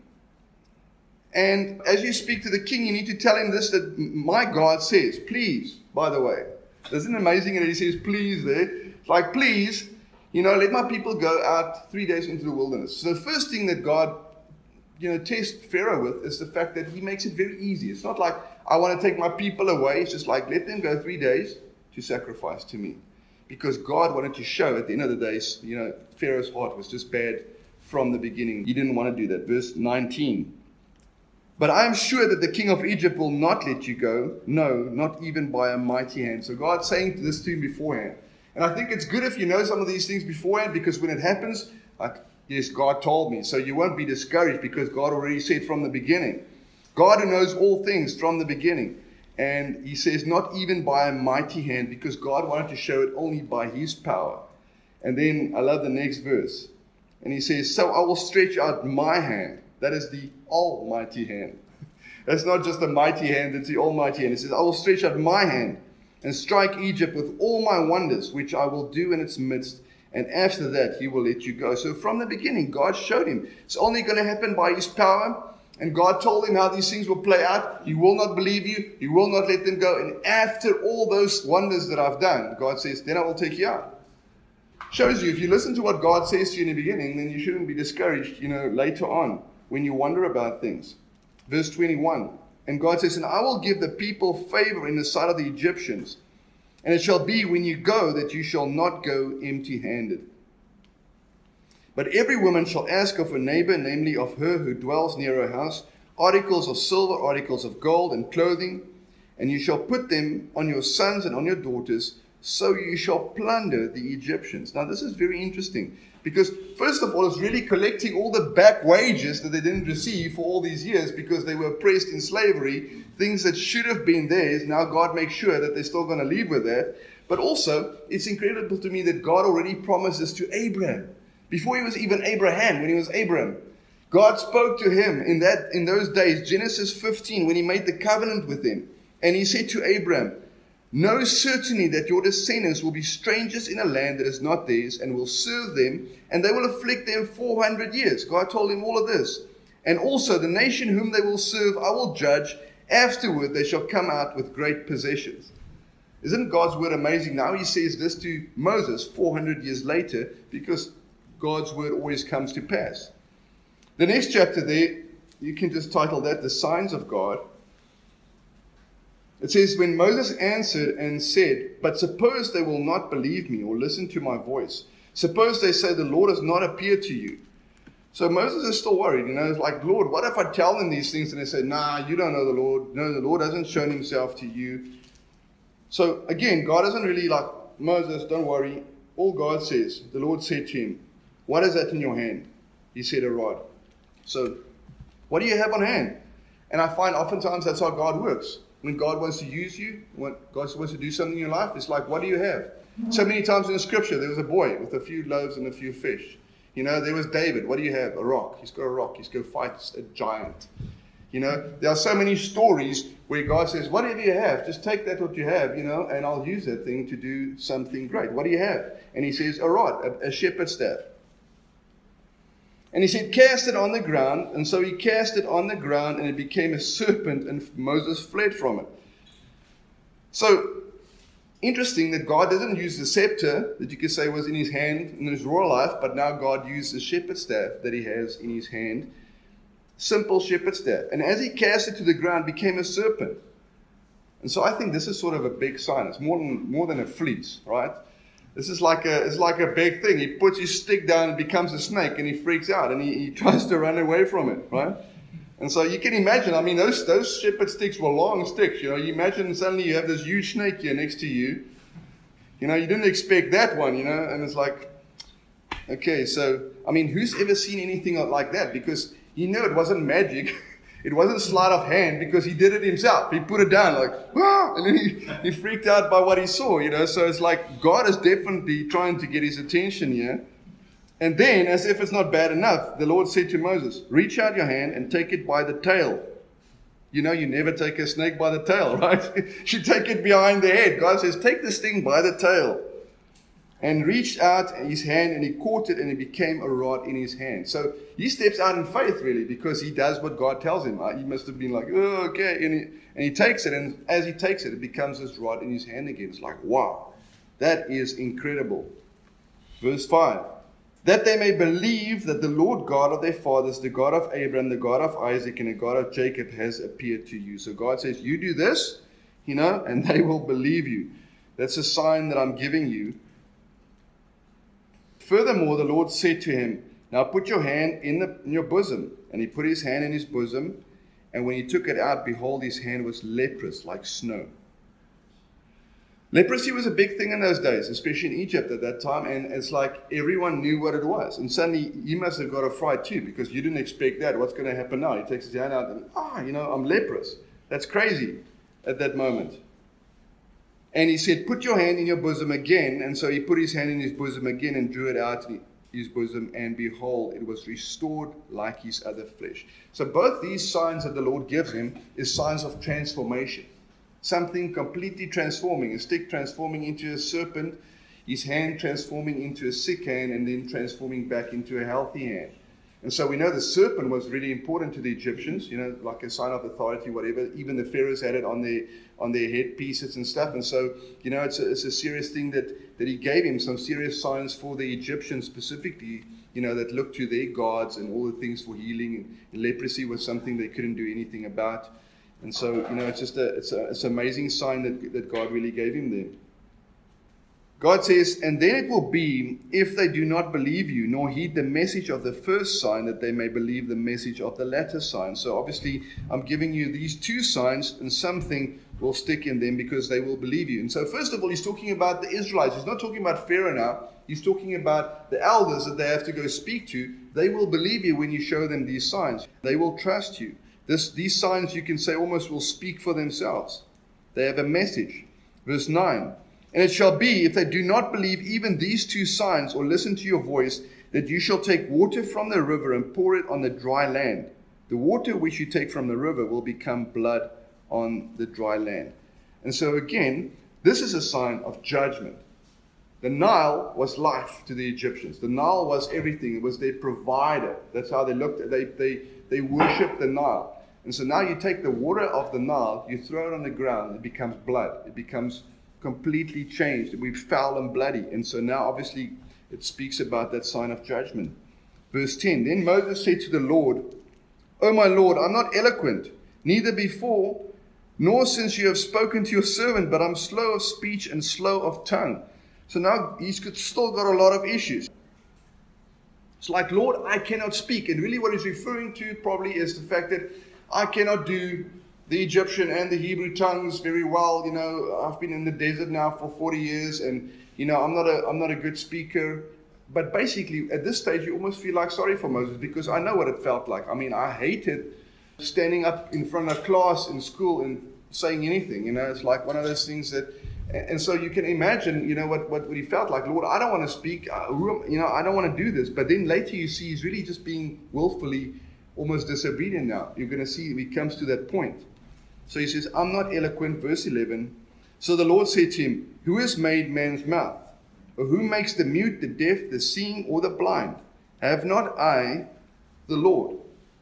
And as you speak to the king, you need to tell him this, that my God says, please, by the way. Isn't it amazing that he says please there? It's like, please, let my people go out 3 days into the wilderness. So the first thing that God, tests Pharaoh with is the fact that he makes it very easy. It's not like, I want to take my people away. It's just like, let them go 3 days to sacrifice to me. Because God wanted to show at the end of the days, Pharaoh's heart was just bad from the beginning. He didn't want to do that. Verse 19. But I am sure that the king of Egypt will not let you go. No, not even by a mighty hand. So God's saying this to him beforehand. And I think it's good if you know some of these things beforehand, because when it happens, like, yes, God told me. So you won't be discouraged because God already said from the beginning. God who knows all things from the beginning. And he says, not even by a mighty hand, because God wanted to show it only by his power. And then I love the next verse. And he says, so I will stretch out my hand. That is the almighty hand. That's not just a mighty hand, it's the almighty hand. It says, I will stretch out my hand and strike Egypt with all my wonders, which I will do in its midst. And after that, he will let you go. So from the beginning, God showed him it's only going to happen by his power. And God told him how these things will play out. He will not believe you. He will not let them go. And after all those wonders that I've done, God says, then I will take you out. Shows you, if you listen to what God says to you in the beginning, then you shouldn't be discouraged, later on when you wonder about things. Verse 21. And God says, and I will give the people favor in the sight of the Egyptians. And it shall be when you go that you shall not go empty-handed. But every woman shall ask of her neighbor, namely of her who dwells near her house, articles of silver, articles of gold, and clothing, and you shall put them on your sons and on your daughters, so you shall plunder the Egyptians. Now this is very interesting, because first of all, it's really collecting all the back wages that they didn't receive for all these years because they were oppressed in slavery, things that should have been theirs. Now God makes sure that they're still going to leave with that. But also, it's incredible to me that God already promised this to Abraham. Before he was even Abraham, when he was Abram, God spoke to him in those days, Genesis 15, when he made the covenant with him. And he said to Abraham, know certainly that your descendants will be strangers in a land that is not theirs, and will serve them, and they will afflict them 400 years. God told him all of this. And also the nation whom they will serve I will judge. Afterward they shall come out with great possessions. Isn't God's word amazing? Now he says this to Moses 400 years later, because God's word always comes to pass. The next chapter there, you can just title that, The Signs of God. It says, when Moses answered and said, but suppose they will not believe me or listen to my voice. Suppose they say the Lord has not appeared to you. So Moses is still worried, It's like, Lord, what if I tell them these things and they say, nah, you don't know the Lord. No, the Lord hasn't shown himself to you. So again, God isn't really like, Moses, don't worry. All God says, the Lord said to him, what is that in your hand? He said, a rod. So what do you have on hand? And I find oftentimes that's how God works. When God wants to use you, when God wants to do something in your life, it's like, what do you have? So many times in the scripture, there was a boy with a few loaves and a few fish. There was David. What do you have? A rock. He's got a rock. He's going to fight a giant. There are so many stories where God says, whatever you have, just take that what you have, and I'll use that thing to do something great. What do you have? And he says, a rod, a shepherd's staff. And he said, cast it on the ground. And so he cast it on the ground, and it became a serpent, and Moses fled from it. So, interesting that God doesn't use the scepter that you could say was in his hand in his royal life, but now God used the shepherd's staff that he has in his hand. Simple shepherd's staff. And as he cast it to the ground, it became a serpent. And so I think this is sort of a big sign. It's more than a fleece, right? This is like a big thing. He puts his stick down and becomes a snake, and he freaks out, and he tries to run away from it, right? And so you can imagine, those shepherd sticks were long sticks, You imagine suddenly you have this huge snake here next to you. You didn't expect that one, and it's like, okay, so, who's ever seen anything like that? Because it wasn't magic. It wasn't sleight of hand, because he did it himself. He put it down like, ah! And then he freaked out by what he saw, So it's like God is definitely trying to get his attention here. And then, as if it's not bad enough, the Lord said to Moses, reach out your hand and take it by the tail. You never take a snake by the tail, right? You take it behind the head. God says, take this thing by the tail. And reached out his hand, and he caught it, and it became a rod in his hand. So he steps out in faith, really, because he does what God tells him. He must have been like, oh, okay. And he takes it, and as he takes it, it becomes this rod in his hand again. It's like, wow, that is incredible. Verse 5. That they may believe that the Lord God of their fathers, the God of Abraham, the God of Isaac, and the God of Jacob has appeared to you. So God says, you do this, and they will believe you. That's a sign that I'm giving you. Furthermore, the Lord said to him, now put your hand in your bosom. And he put his hand in his bosom. And when he took it out, behold, his hand was leprous like snow. Leprosy was a big thing in those days, especially in Egypt at that time. And it's like everyone knew what it was. And suddenly he must have got a fright too, because you didn't expect that. What's going to happen now? He takes his hand out and, I'm leprous. That's crazy at that moment. And he said, put your hand in your bosom again. And so he put his hand in his bosom again and drew it out in his bosom. And behold, it was restored like his other flesh. So both these signs that the Lord gives him is signs of transformation. Something completely transforming. A stick transforming into a serpent. His hand transforming into a sick hand. And then transforming back into a healthy hand. And so we know the serpent was really important to the Egyptians, like a sign of authority, whatever. Even the pharaohs had it on their headpieces and stuff. And so, it's a serious thing that he gave him, some serious signs for the Egyptians specifically, that looked to their gods and all the things for healing. And leprosy was something they couldn't do anything about. And so, it's just it's an amazing sign that God really gave him there. God says, and then it will be, if they do not believe you, nor heed the message of the first sign, that they may believe the message of the latter sign. So obviously, I'm giving you these two signs, and something will stick in them because they will believe you. And so first of all, he's talking about the Israelites. He's not talking about Pharaoh now. He's talking about the elders that they have to go speak to. They will believe you when you show them these signs. They will trust you. These signs, you can say, almost will speak for themselves. They have a message. Verse 9. And it shall be, if they do not believe even these two signs or listen to your voice, that you shall take water from the river and pour it on the dry land. The water which you take from the river will become blood on the dry land. And so again, this is a sign of judgment. The Nile was life to the Egyptians. The Nile was everything. It was their provider. That's how they looked at it. They worshipped the Nile. And so now you take the water of the Nile, you throw it on the ground, it becomes blood. It becomes completely changed. We're foul and bloody. And so now, obviously, it speaks about that sign of judgment. Verse 10, Then Moses said to the Lord, O my Lord, I'm not eloquent, neither before, nor since you have spoken to your servant, but I'm slow of speech and slow of tongue. So now he's still got a lot of issues. It's like, Lord, I cannot speak. And really what he's referring to probably is the fact that I cannot do the Egyptian and the Hebrew tongues very well. You know, I've been in the desert now for 40 years and, you know, I'm not a good speaker. But basically, at this stage, you almost feel like sorry for Moses because I know what it felt like. I mean, I hated standing up in front of class in school and saying anything. You know, it's like one of those things that, and so you can imagine, you know, what he felt like. Lord, I don't want to speak. I don't want to do this. But then later you see he's really just being willfully almost disobedient now. You're going to see he comes to that point. So he says, I'm not eloquent, verse 11. So the Lord said to him, Who has made man's mouth? Or who makes the mute, the deaf, the seeing, or the blind? Have not I the Lord?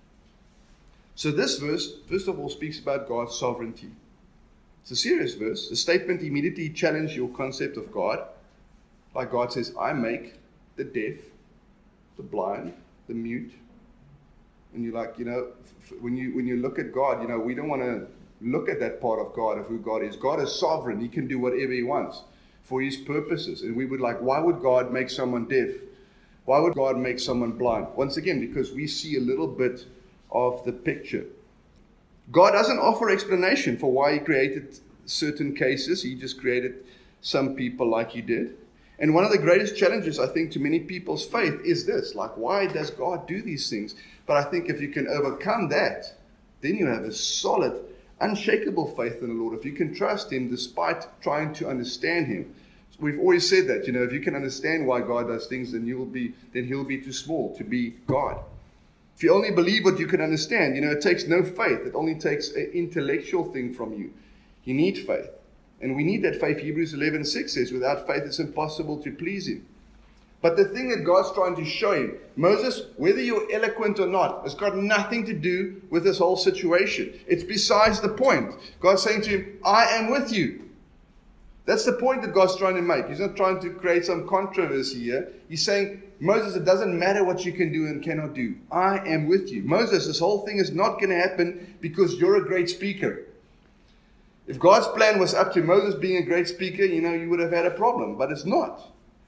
So this verse, first of all, speaks about God's sovereignty. It's a serious verse. The statement immediately challenges your concept of God. Like God says, I make the deaf, the blind, the mute. And you're like, you know, when you look at God, you know, we don't want to look at that part of God, of who God is. God is sovereign. He can do whatever he wants for his purposes. And we would like, why would God make someone deaf? Why would God make someone blind? Once again, because we see a little bit of the picture. God doesn't offer explanation for why he created certain cases. He just created some people like he did. And one of the greatest challenges, I think, to many people's faith is this. Like, why does God do these things? But I think if you can overcome that, then you have a solid, unshakable faith in the Lord. If you can trust him despite trying to understand him. We've always said that, you know, if you can understand why God does things, then he'll be too small to be God. If you only believe what you can understand, you know, it takes no faith. It only takes an intellectual thing from you. You need faith. And we need that faith. Hebrews 11:6 says, without faith it's impossible to please him. But the thing that God's trying to show him, Moses, whether you're eloquent or not, has got nothing to do with this whole situation. It's besides the point. God's saying to him, I am with you. That's the point that God's trying to make. He's not trying to create some controversy here. He's saying, Moses, it doesn't matter what you can do and cannot do. I am with you. Moses, this whole thing is not going to happen because you're a great speaker. If God's plan was up to Moses being a great speaker, you know, you would have had a problem, but it's not.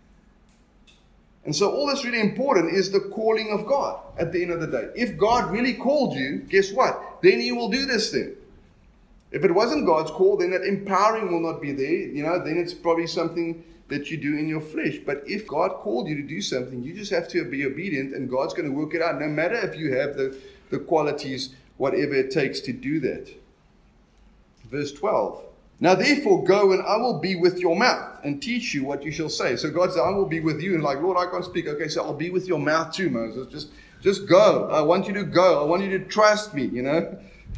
And so all that's really important is the calling of God at the end of the day. If God really called you, guess what? Then you will do this thing. If it wasn't God's call, then that empowering will not be there. You know, then it's probably something that you do in your flesh. But if God called you to do something, you just have to be obedient and God's going to work it out. No matter if you have the qualities, whatever it takes to do that. Verse 12. Now therefore go and I will be with your mouth and teach you what you shall say. So God said, I will be with you. And like, Lord, I can't speak. Okay, so I'll be with your mouth too, Moses. Just go. I want you to go. I want you to trust me, you know.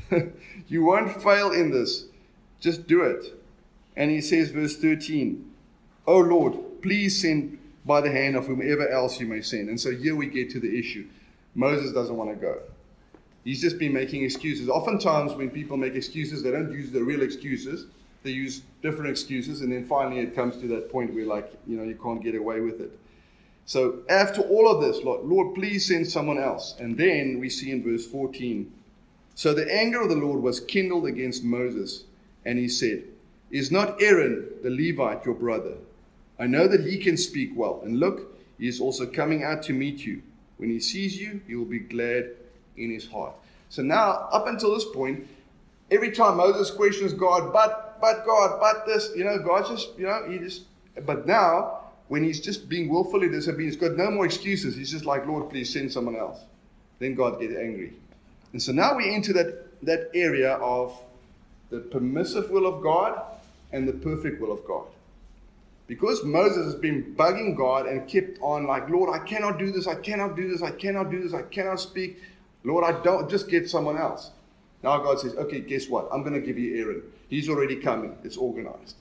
You won't fail in this. Just do it. And he says, verse 13, O Lord, please send by the hand of whomever else you may send. And so here we get to the issue. Moses doesn't want to go. He's just been making excuses. Oftentimes when people make excuses, they don't use the real excuses. They use different excuses. And then finally it comes to that point where, like, you know, you can't get away with it. So after all of this, Lord, please send someone else. And then we see in verse 14, so the anger of the Lord was kindled against Moses, and he said, Is not Aaron the Levite your brother? I know that he can speak well. And look, he is also coming out to meet you. When he sees you, he will be glad in his heart. So now, up until this point, every time Moses questions God, but God, but this, you know, God just, you know, but now, when he's just being willfully disobedient, he's got no more excuses. He's just like, Lord, please send someone else. Then God gets angry. And so now we enter that area of the permissive will of God and the perfect will of God. Because Moses has been bugging God and kept on like, Lord, I cannot do this, I cannot do this, I cannot do this, I cannot speak. Lord, I don't, just get someone else. Now God says, okay, guess what? I'm going to give you Aaron. He's already coming. It's organized.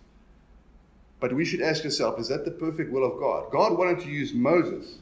But we should ask ourselves, is that the perfect will of God? God wanted to use Moses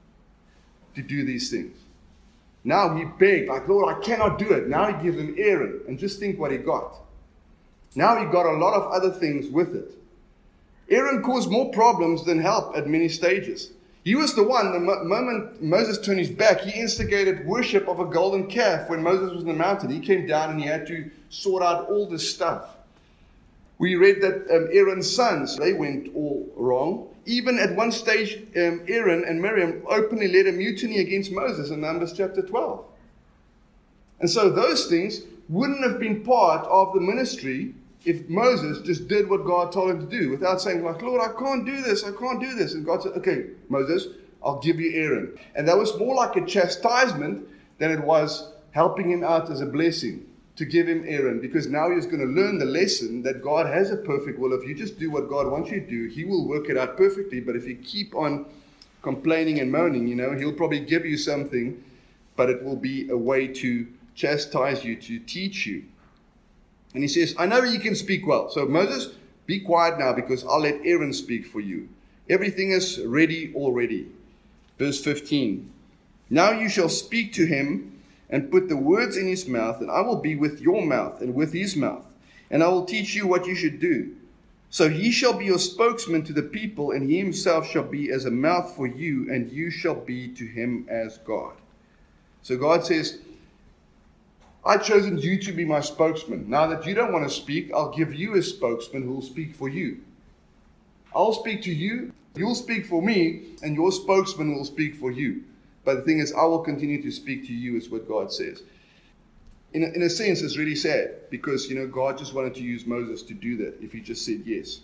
to do these things. Now he begged, like, Lord, I cannot do it. Now he gives him Aaron. And just think what he got. Now he got a lot of other things with it. Aaron caused more problems than help at many stages. He was the one, the moment Moses turned his back, he instigated worship of a golden calf when Moses was in the mountain. He came down and he had to sort out all this stuff. We read that Aaron's sons, they went all wrong. Even at one stage, Aaron and Miriam openly led a mutiny against Moses in Numbers chapter 12. And so those things wouldn't have been part of the ministry if Moses just did what God told him to do without saying, like, Lord, I can't do this. And God said, okay, Moses, I'll give you Aaron. And that was more like a chastisement than it was helping him out as a blessing to give him Aaron, because now he's going to learn the lesson that God has a perfect will. If you just do what God wants you to do, he will work it out perfectly. But if you keep on complaining and moaning, he'll probably give you something, but it will be a way to chastise you, to teach you. And he says, I know you can speak well. So Moses, be quiet now, because I'll let Aaron speak for you. Everything is ready already. Verse 15. Now you shall speak to him and put the words in his mouth, and I will be with your mouth and with his mouth, and I will teach you what you should do. So he shall be your spokesman to the people, and he himself shall be as a mouth for you, and you shall be to him as God. So God says, I've chosen you to be my spokesman. Now that you don't want to speak, I'll give you a spokesman who will speak for you. I'll speak to you, you'll speak for me, and your spokesman will speak for you. But the thing is, I will continue to speak to you, is what God says. In a sense, it's really sad, because, God just wanted to use Moses to do that if he just said yes.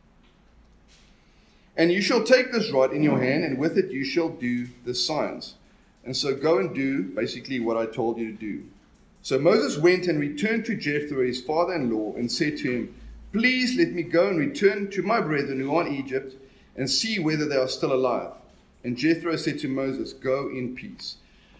And you shall take this rod in your hand, and with it you shall do the signs. And so go and do basically what I told you to do. So Moses went and returned to Jethro, his father-in-law, and said to him, please let me go and return to my brethren who are in Egypt, and see whether they are still alive. And Jethro said to Moses, go in peace.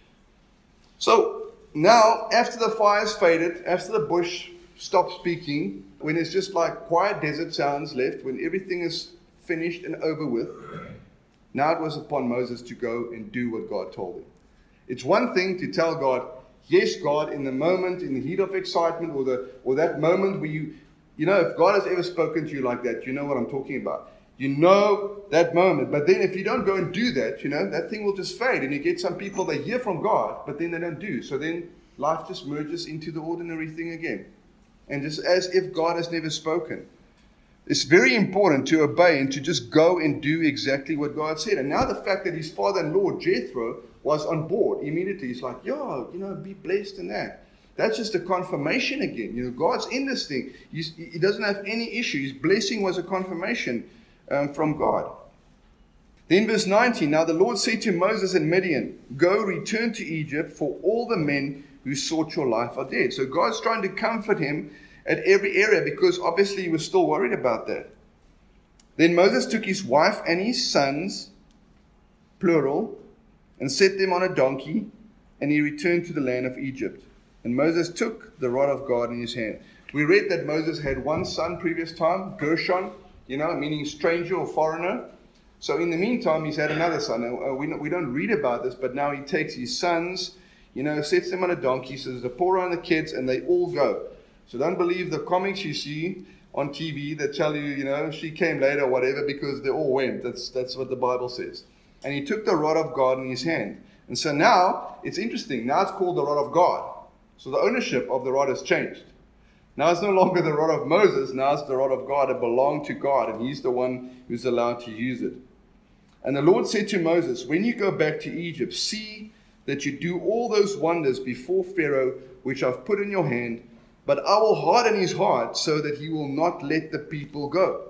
So now, after the fire's faded, after the bush stopped speaking, when it's just like quiet desert sounds left, when everything is finished and over with, now it was upon Moses to go and do what God told him. It's one thing to tell God, yes, God, in the moment, in the heat of excitement, or that moment where if God has ever spoken to you like that, you know what I'm talking about. You know that moment. But then if you don't go and do that, that thing will just fade. And you get some people, they hear from God, but then they don't do. So then life just merges into the ordinary thing again. And just as if God has never spoken. It's very important to obey and to just go and do exactly what God said. And now the fact that his father-in-law, Jethro, was on board immediately. He's like, be blessed in that. That's just a confirmation again. God's in this thing. He doesn't have any issue. His blessing was a confirmation from God. Then verse 19, now the Lord said to Moses and Midian, go return to Egypt, for all the men who sought your life are dead. So God's trying to comfort him at every area, because obviously he was still worried about that. Then Moses took his wife and his sons, plural, and set them on a donkey, and he returned to the land of Egypt. And Moses took the rod of God in his hand. We read that Moses had one son previous time, Gershon, meaning stranger or foreigner. So in the meantime, he's had another son. We don't read about this, but now he takes his sons, sets them on a donkey, says, Zipporah and the kids, and they all go. So don't believe the comics you see on TV that tell you, she came later or whatever, because they all went. That's what the Bible says. And he took the rod of God in his hand. And so now, it's interesting. Now it's called the rod of God. So the ownership of the rod has changed. Now it's no longer the rod of Moses. Now it's the rod of God. It belonged to God, and he's the one who's allowed to use it. And the Lord said to Moses, when you go back to Egypt, see that you do all those wonders before Pharaoh, which I've put in your hand, but I will harden his heart so that he will not let the people go.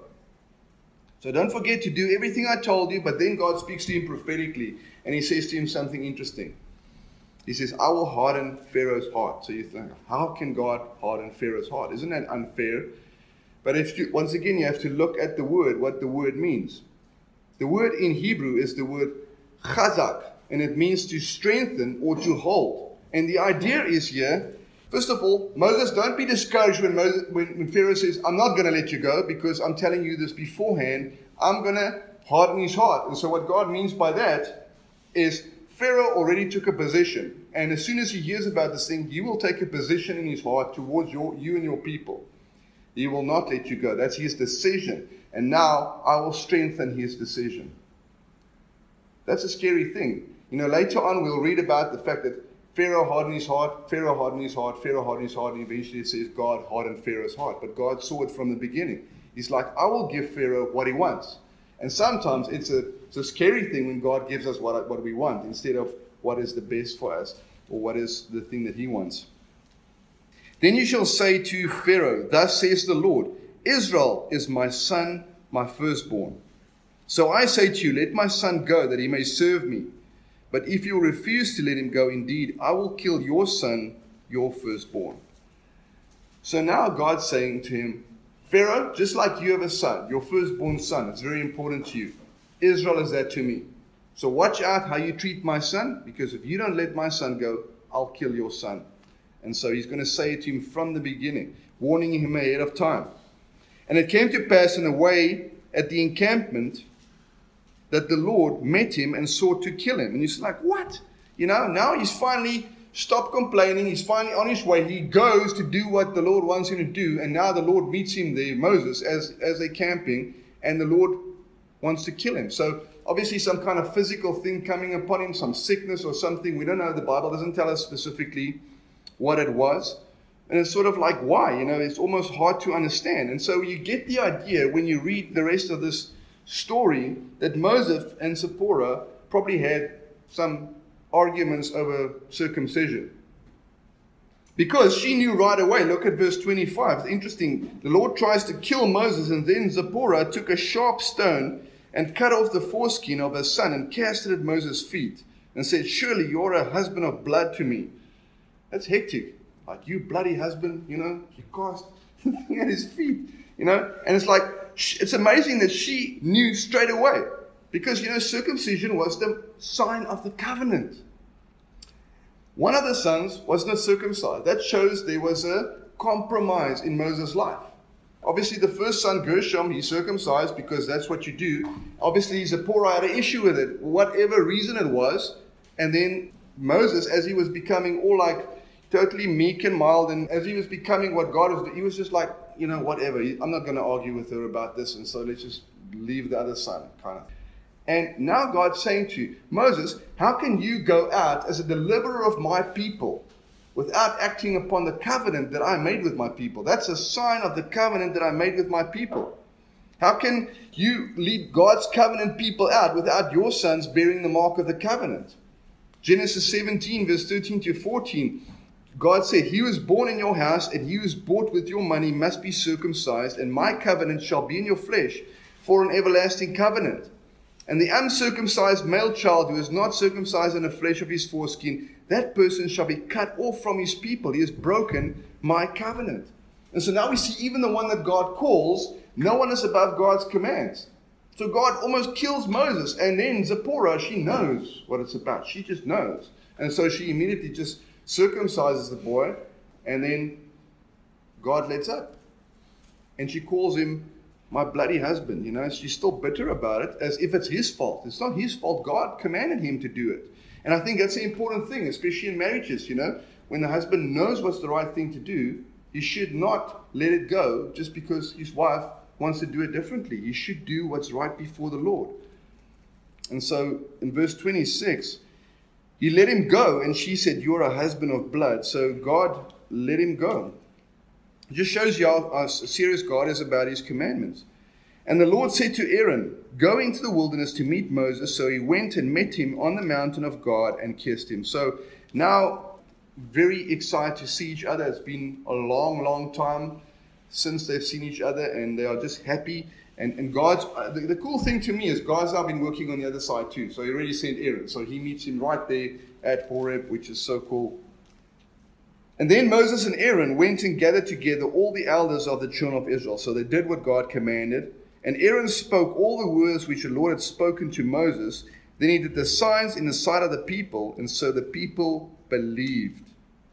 So don't forget to do everything I told you, but then God speaks to him prophetically, and he says to him something interesting. He says, I will harden Pharaoh's heart. So you think, how can God harden Pharaoh's heart? Isn't that unfair? But once again, you have to look at the word, what the word means. The word in Hebrew is the word chazak, and it means to strengthen or to hold. And the idea is here, first of all, Moses, don't be discouraged when Pharaoh says, I'm not going to let you go, because I'm telling you this beforehand. I'm going to harden his heart. And so what God means by that is Pharaoh already took a position. And as soon as he hears about this thing, he will take a position in his heart towards you and your people. He will not let you go. That's his decision. and now I will strengthen his decision. That's a scary thing. Later on we'll read about the fact that Pharaoh hardened his heart, Pharaoh hardened his heart, Pharaoh hardened his heart, and eventually it says God hardened Pharaoh's heart. But God saw it from the beginning. He's like, I will give Pharaoh what he wants. And sometimes it's a scary thing when God gives us what we want instead of what is the best for us or what is the thing that he wants. Then you shall say to Pharaoh, thus says the Lord, Israel is my son, my firstborn. So I say to you, let my son go, that he may serve me. But if you refuse to let him go, indeed, I will kill your son, your firstborn. So now God's saying to him, Pharaoh, just like you have a son, your firstborn son, it's very important to you. Israel is that to me. So watch out how you treat my son, because if you don't let my son go, I'll kill your son. And so he's going to say it to him from the beginning, warning him ahead of time. And it came to pass in a way at the encampment that the Lord met him and sought to kill him. And he's like, what? Now he's finally stopped complaining. He's finally on his way. He goes to do what the Lord wants him to do. And now the Lord meets him there, Moses, as they're camping. And the Lord wants to kill him. So obviously some kind of physical thing coming upon him, some sickness or something. We don't know. The Bible doesn't tell us specifically what it was. And it's sort of like, why? It's almost hard to understand. And so you get the idea when you read the rest of this story that Moses and Zipporah probably had some arguments over circumcision. Because she knew right away. Look at verse 25. It's interesting. The Lord tries to kill Moses, and then Zipporah took a sharp stone and cut off the foreskin of her son and cast it at Moses' feet and said, surely you're a husband of blood to me. That's hectic. Like, you bloody husband, you cast the thing at his feet, And it's like, it's amazing that she knew straight away. Because, circumcision was the sign of the covenant. One of the sons was not circumcised. That shows there was a compromise in Moses' life. Obviously, the first son, Gershom, he circumcised because that's what you do. Obviously, Zipporah had an issue with it, whatever reason it was. And then Moses, as he was becoming all like totally meek and mild, and as he was becoming what God was doing, he was just like, whatever. I'm not going to argue with her about this, and so let's just leave the other son, kind of. And now God's saying to you, Moses, how can you go out as a deliverer of my people without acting upon the covenant that I made with my people? That's a sign of the covenant that I made with my people. How can you lead God's covenant people out without your sons bearing the mark of the covenant? Genesis 17, verse 13 to 14. God said, he who is born in your house and he who is bought with your money must be circumcised, and my covenant shall be in your flesh for an everlasting covenant. And the uncircumcised male child who is not circumcised in the flesh of his foreskin, that person shall be cut off from his people. He has broken my covenant. And so now we see even the one that God calls, no one is above God's commands. So God almost kills Moses. And then Zipporah, she knows what it's about. She just knows. And so she immediately just circumcises the boy, and then God lets up. And she calls him my bloody husband. She's still bitter about it, as if it's his fault. It's not his fault. God commanded him to do it. And I think that's an important thing, especially in marriages, when the husband knows what's the right thing to do, he should not let it go just because his wife wants to do it differently. He should do what's right before the Lord. And so in verse 26, he let him go, and she said, you're a husband of blood. So God let him go. It just shows you how serious God is about his commandments. And the Lord said to Aaron, go into the wilderness to meet Moses. So he went and met him on the mountain of God and kissed him. So now, very excited to see each other. It's been a long, long time since they've seen each other, and they are just happy. And God's, the cool thing to me is God's now been working on the other side too. So he already sent Aaron. So he meets him right there at Horeb, which is so cool. And then Moses and Aaron went and gathered together all the elders of the children of Israel. So they did what God commanded. And Aaron spoke all the words which the Lord had spoken to Moses. Then he did the signs in the sight of the people. And so the people believed.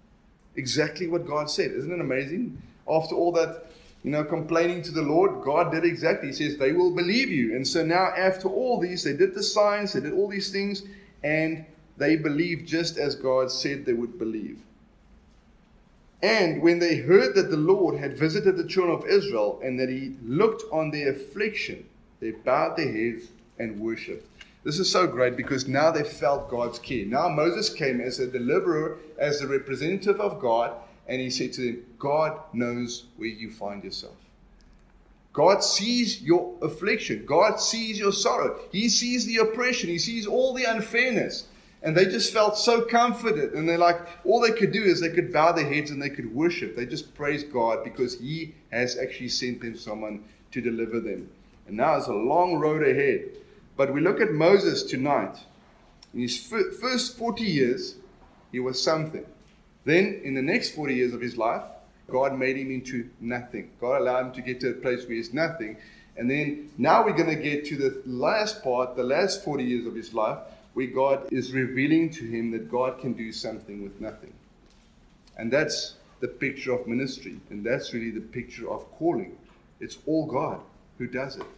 Exactly what God said. Isn't it amazing? After all that, complaining to the Lord, God did exactly. He says, they will believe you. And so now after all these, they did the signs, they did all these things, and they believed just as God said they would believe. And when they heard that the Lord had visited the children of Israel and that he looked on their affliction, they bowed their heads and worshipped. This is so great because now they felt God's care. Now Moses came as a deliverer, as a representative of God, and he said to them, God knows where you find yourself. God sees your affliction. God sees your sorrow. He sees the oppression. He sees all the unfairness. And they just felt so comforted. And they're like, all they could do is they could bow their heads and they could worship. They just praise God because he has actually sent them someone to deliver them. And now it's a long road ahead. But we look at Moses tonight. In his first 40 years, he was something. Then, in the next 40 years of his life, God made him into nothing. God allowed him to get to a place where he's nothing. And then, now we're going to get to the last part, the last 40 years of his life, where God is revealing to him that God can do something with nothing. And that's the picture of ministry. And that's really the picture of calling. It's all God who does it.